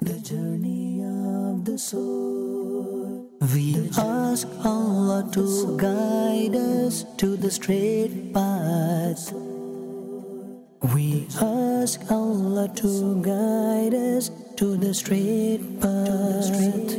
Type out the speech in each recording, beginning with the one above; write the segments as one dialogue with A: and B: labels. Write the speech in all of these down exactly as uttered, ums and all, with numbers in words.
A: The journey of the soul. We ask Allah to guide us to the straight path. We ask Allah to guide us to the straight path.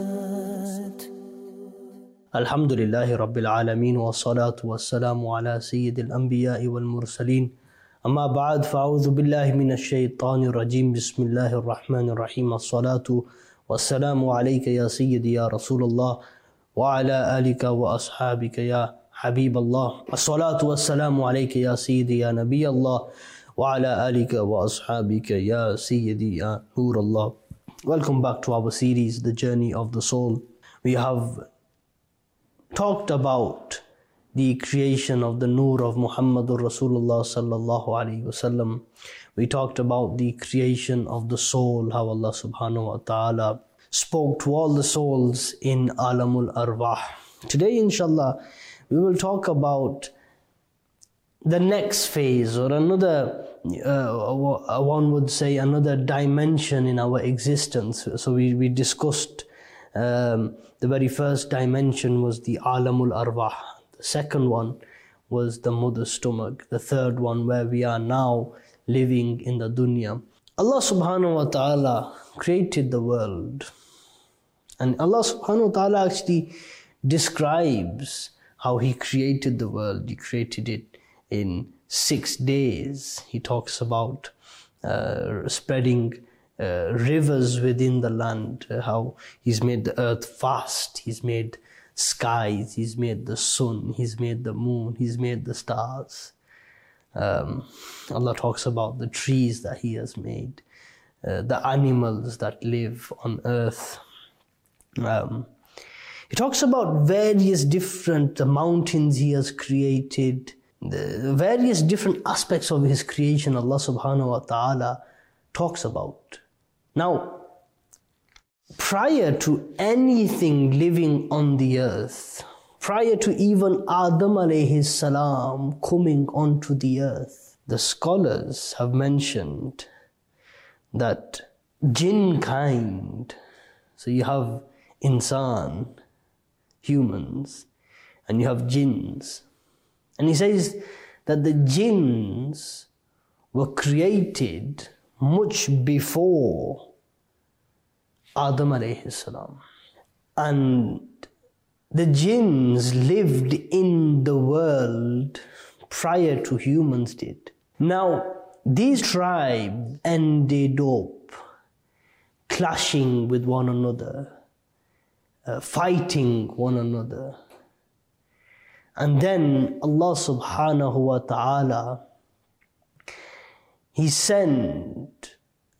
B: Alhamdulillahi Rabbil Alameen wa salatu wa salamu ala Sayyidil Anbiya'i wal Mursaleen. Amma ba'd, fa'udhu billahi minash shaytanir rajim. Bismillahir Rahmanir Rahim. As-salatu wa salamu alayka ya Sayyidi ya Rasulullah wa ala alika wa ashabika ya Habiballah. As-salatu wa salamu alayka ya Sayyidi ya Nabi Allah wa ala alika wa ashabika ya Sayyidi ya Nur Allah. Welcome back to our series, The Journey of the Soul. We have talked about the creation of the Nur of Muhammadur Rasulullah sallallahu alaihi wasallam. We talked about the creation of the soul, how Allah subhanahu wa ta'ala spoke to all the souls in Alamul Arwah. Today, inshallah, we will talk about the next phase, or another, uh, one would say, another dimension in our existence. So we, we discussed um, the very first dimension was the Alamul Arwah. The second one was the mother's stomach. The third one, where we are now living in the dunya. Allah subhanahu wa ta'ala created the world. And Allah subhanahu wa ta'ala actually describes how He created the world. He created it in six days. He talks about uh, spreading uh, rivers within the land, uh, how He's made the earth vast, He's made skies, He's made the sun, He's made the moon, He's made the stars. Um, Allah talks about the trees that He has made, uh, the animals that live on earth. Um, he talks about various different the mountains He has created, the various different aspects of His creation Allah subhanahu wa ta'ala talks about. Now, prior to anything living on the earth, prior to even Adam alayhi salam coming onto the earth, the scholars have mentioned that jinn kind, so you have insan, humans, and you have jinns. And he says that the jinns were created much before Adam alayhi salam. And the jinns lived in the world prior to humans did. Now, these tribes ended up clashing with one another, uh, fighting one another. And then Allah subhanahu wa ta'ala, He sent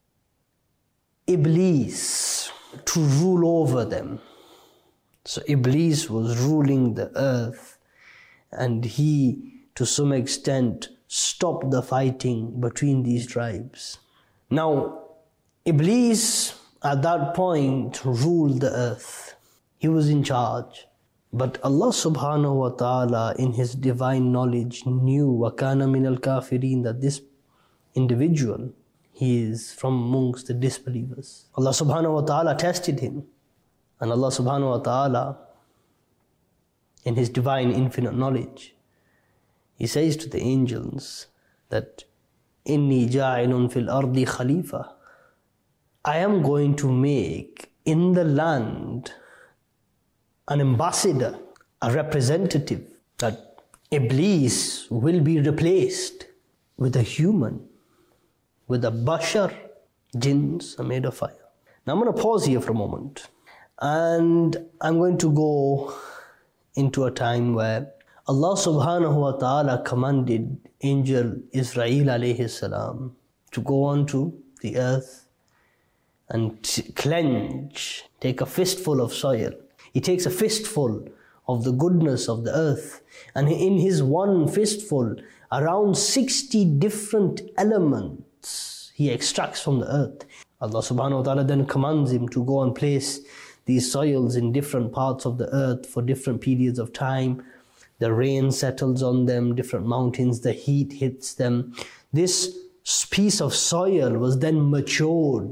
B: Iblis to rule over them. So Iblis was ruling the earth, and he, to some extent, stopped the fighting between these tribes. Now, Iblis at that point ruled the earth. He was in charge. But Allah subhanahu wa ta'ala, in His divine knowledge, knew وَكَانَ مِنَ الْكَافِرِينَ, that this individual, he is from amongst the disbelievers. Allah subhanahu wa ta'ala tested him. And Allah subhanahu wa ta'ala, in His divine infinite knowledge, He says to the angels that إِنِّي جَاعِلٌ فِي الْأَرْضِ خَلِيفَةً, I am going to make in the land an ambassador, a representative, that Iblis will be replaced with a human, with a bashar. Jinns are made of fire. Now I'm going to pause here for a moment, and I'm going to go into a time where Allah subhanahu wa ta'ala commanded angel Israel alayhi salam to go onto the earth and clench, take a fistful of soil. He takes a fistful of the goodness of the earth, and in his one fistful, around sixty different elements he extracts from the earth. Allah subhanahu wa ta'ala then commands him to go and place these soils in different parts of the earth for different periods of time. The rain settles on them, different mountains, the heat hits them. This piece of soil was then matured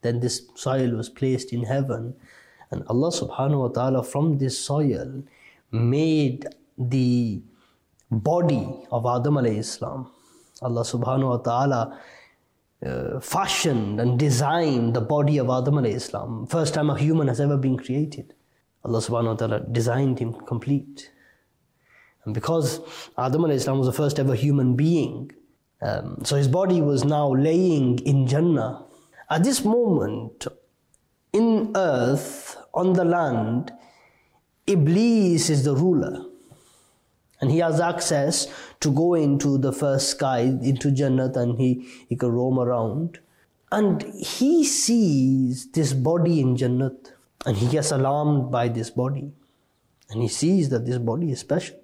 B: Then this soil was placed in heaven, and Allah subhanahu wa ta'ala from this soil made the body of Adam alayhi salam. Allah subhanahu wa ta'ala uh, fashioned and designed the body of Adam alayhi salam. First time a human has ever been created. Allah subhanahu wa ta'ala designed him complete. And because Adam alayhi salam was the first ever human being, um, so his body was now laying in Jannah. At this moment, in earth, on the land, Iblis is the ruler. And he has access to go into the first sky, into Jannat, and he, he can roam around. And he sees this body in Jannat, and he gets alarmed by this body. And he sees that this body is special.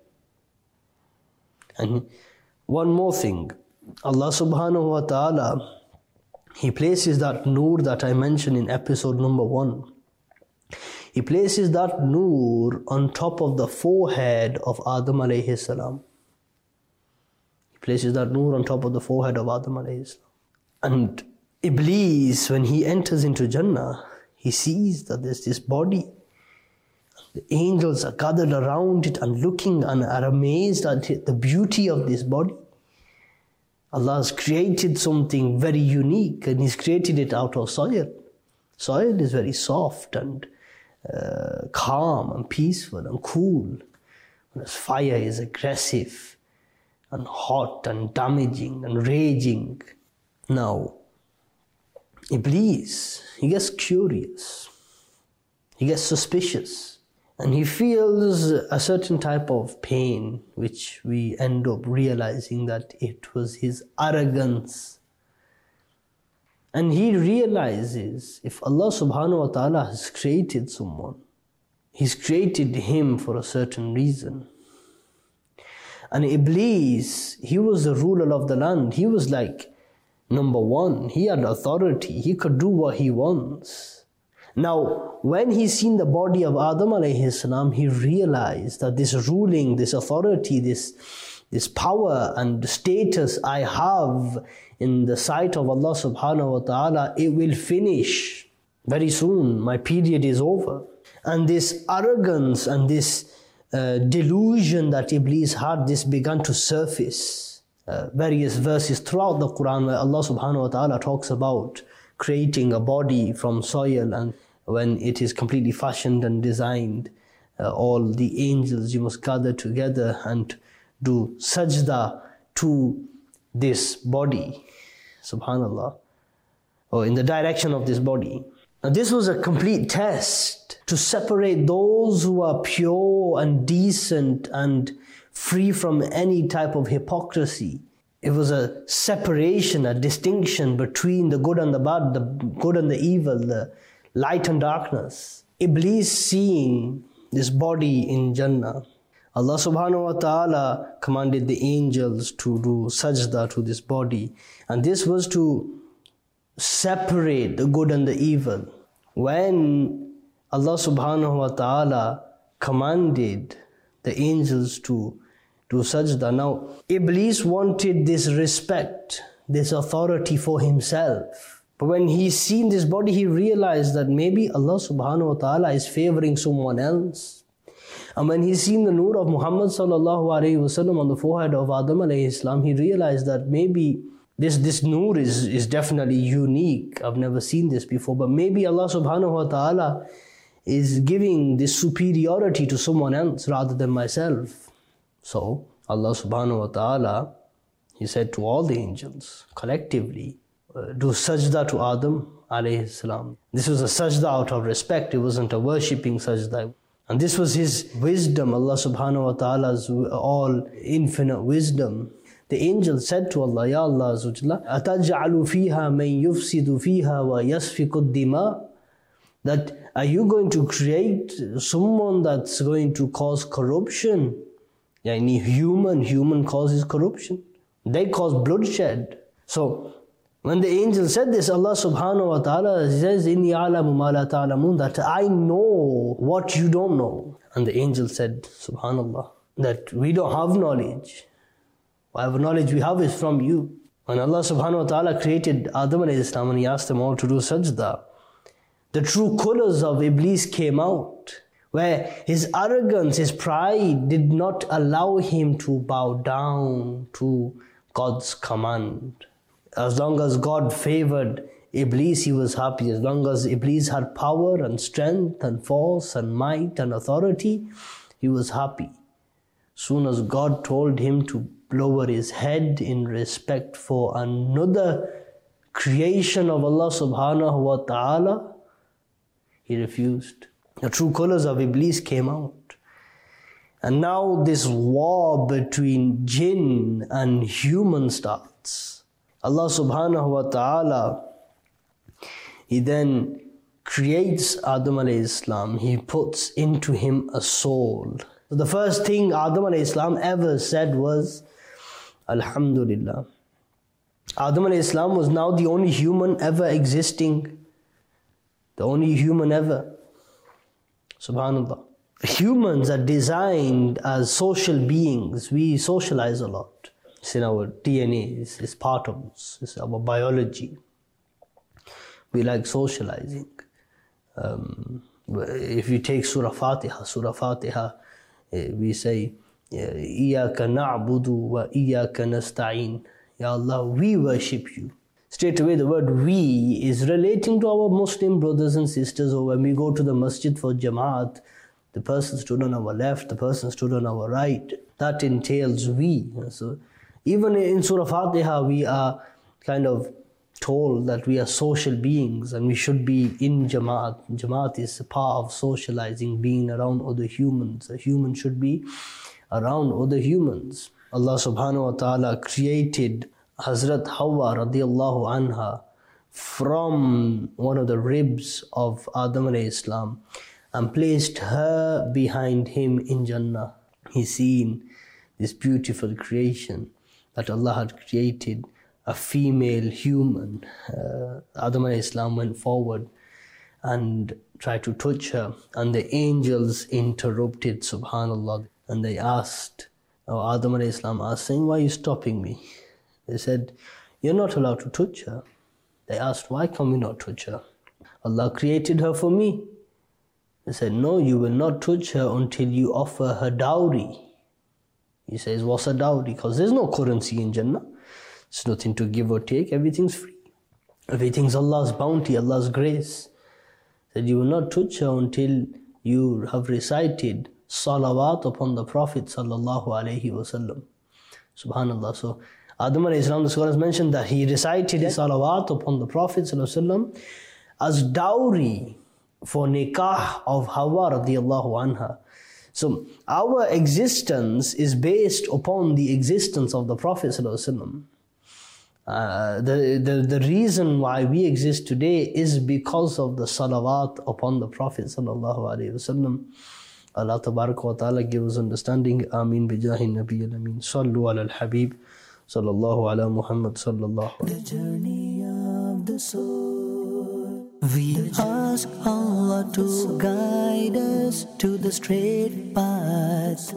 B: And one more thing, Allah subhanahu wa ta'ala, He places that noor that I mentioned in episode number one. He places that noor on top of the forehead of Adam alayhi salam. He places that noor on top of the forehead of Adam alayhi salam. And Iblis, when he enters into Jannah, he sees that there's this body. The angels are gathered around it and looking and are amazed at it, the beauty of this body. Allah has created something very unique, and He's created it out of soil. Soil is very soft and uh, calm and peaceful and cool. Whereas fire is aggressive and hot and damaging and raging. Now, Iblis, he gets curious. He gets suspicious. And he feels a certain type of pain, which we end up realizing that it was his arrogance. And he realizes if Allah subhanahu wa ta'ala has created someone, He's created him for a certain reason. And Iblis, he was the ruler of the land. He was like number one. He had authority. He could do what he wants. Now, when he seen the body of Adam alayhi salam, he realized that this ruling, this authority, this, this power and status I have in the sight of Allah subhanahu wa ta'ala, it will finish very soon. My period is over. And this arrogance and this uh, delusion that Iblis had, this began to surface. Uh, various verses throughout the Quran where Allah subhanahu wa ta'ala talks about creating a body from soil, and when it is completely fashioned and designed, uh, all the angels, you must gather together and do sajda to this body, subhanallah, or in the direction of this body. Now this was a complete test to separate those who are pure and decent and free from any type of hypocrisy. It was a separation, a distinction between the good and the bad, the good and the evil, the light and darkness. Iblis seeing this body in Jannah, Allah subhanahu wa ta'ala commanded the angels to do sajda to this body. And this was to separate the good and the evil. When Allah subhanahu wa ta'ala commanded the angels to do sajda, now Iblis wanted this respect, this authority for himself. But when he seen this body, he realized that maybe Allah subhanahu wa ta'ala is favoring someone else. And when he seen the noor of Muhammad sallallahu alayhi wasallam on the forehead of Adam alayhi salam, he realized that maybe this, this noor is, is definitely unique. I've never seen this before. But maybe Allah subhanahu wa ta'ala is giving this superiority to someone else rather than myself. So Allah subhanahu wa ta'ala, He said to all the angels collectively, uh, do sajda to Adam alayhi salam. This was a sajda out of respect. It wasn't a worshipping sajda. And this was His wisdom, Allah subhanahu wa ta'ala's all infinite wisdom. The angel said to Allah, Ya Allah azza wa jalla, أَتَجْعَلُ فِيهَا مَنْ يُفْسِدُ فِيهَا وَيَسْفِكُ الدِّمَاءِ. That are you going to create someone that's going to cause corruption? Yani human, human causes corruption. They cause bloodshed. So, when the angel said this, Allah subhanahu wa ta'ala says, إِنِّي أَعْلَمُ مَا لَا تَعْلَمُونَ, that I know what you don't know. And the angel said, subhanallah, that we don't have knowledge. Whatever knowledge we have is from you. When Allah subhanahu wa ta'ala created Adam alayhi salam and He asked them all to do sajda, the true colors of Iblis came out, where his arrogance, his pride did not allow him to bow down to God's command. As long as God favored Iblis, he was happy. As long as Iblis had power and strength and force and might and authority, he was happy. Soon as God told him to lower his head in respect for another creation of Allah subhanahu wa ta'ala, he refused. The true colors of Iblis came out. And now this war between jinn and human starts. Allah subhanahu wa ta'ala, He then creates Adam alayhi salam. He puts into him a soul. So the first thing Adam alayhi salam ever said was, Alhamdulillah. Adam alayhi salam was now the only human ever existing. The only human ever. Subhanallah. Humans are designed as social beings. We socialize a lot. It's in our D N A. It's, it's part of us. It's our biology. We like socializing. Um, if you take Surah Fatiha, Surah Fatiha, we say, إِيَّاكَ نَعْبُدُ وَإِيَّاكَ نَسْتَعِينَ. Ya Allah, we worship you. Straight away the word we is relating to our Muslim brothers and sisters, or when we go to the masjid for Jamaat, the person stood on our left, the person stood on our right. That entails we. So even in Surah Fatiha, we are kind of told that we are social beings and we should be in Jamaat. Jamaat is a part of socializing, being around other humans. A human should be around other humans. Allah subhanahu wa ta'ala created Hazrat Hawa radiallahu anha from one of the ribs of Adam alayhi salam and placed her behind him in Jannah. He's seen this beautiful creation that Allah had created, a female human. Uh, Adam alayhi salam went forward and tried to touch her, and the angels interrupted, subhanallah, and they asked, oh, Adam alayhi salam asked, saying, why are you stopping me? They said, you're not allowed to touch her. They asked, why can we not touch her? Allah created her for me. They said, no, you will not touch her until you offer her dowry. He says, what's a dowry? Because there's no currency in Jannah. There's nothing to give or take. Everything's free. Everything's Allah's bounty, Allah's grace. He said, you will not touch her until you have recited salawat upon the Prophet sallallahu alaihi wasallam. Subhanallah. So Adam alayhi salam, the scholars mentioned that he recited salawat upon the Prophet sallallahu alaihi wasallam as dowry for nikah of Hawa radiallahu anha. So our existence is based upon the existence of the Prophet sallallahu alaihi wasallam. Uh, the, the, the reason why we exist today is because of the salawat upon the Prophet sallallahu alaihi wasallam. Allah tabarak wa ta'ala give us understanding. Ameen bijahi nabi al-amin. Sallu ala al-habib. Sallallahu ala Muhammad sallallahu alaihi wasallam.
A: The journey of the soul. We ask Allah to guide us to the straight path.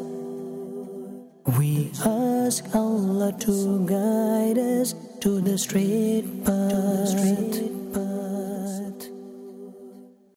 A: We ask Allah to guide us to the straight path.